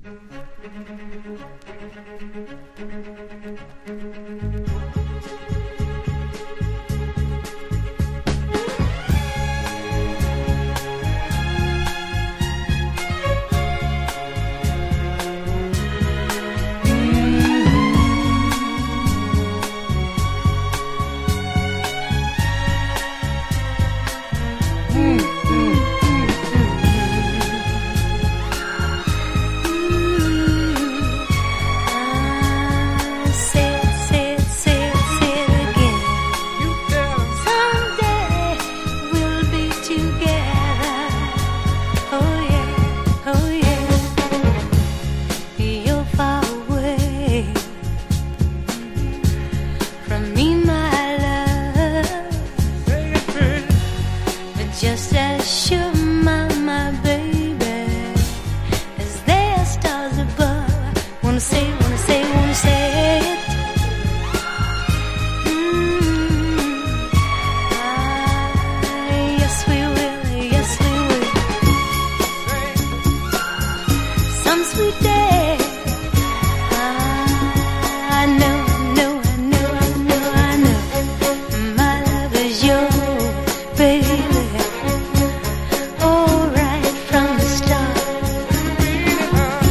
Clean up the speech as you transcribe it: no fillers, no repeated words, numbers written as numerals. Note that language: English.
Just as sure, my baby, as there are stars above. Wanna say it. Yes we will. Some sweet day.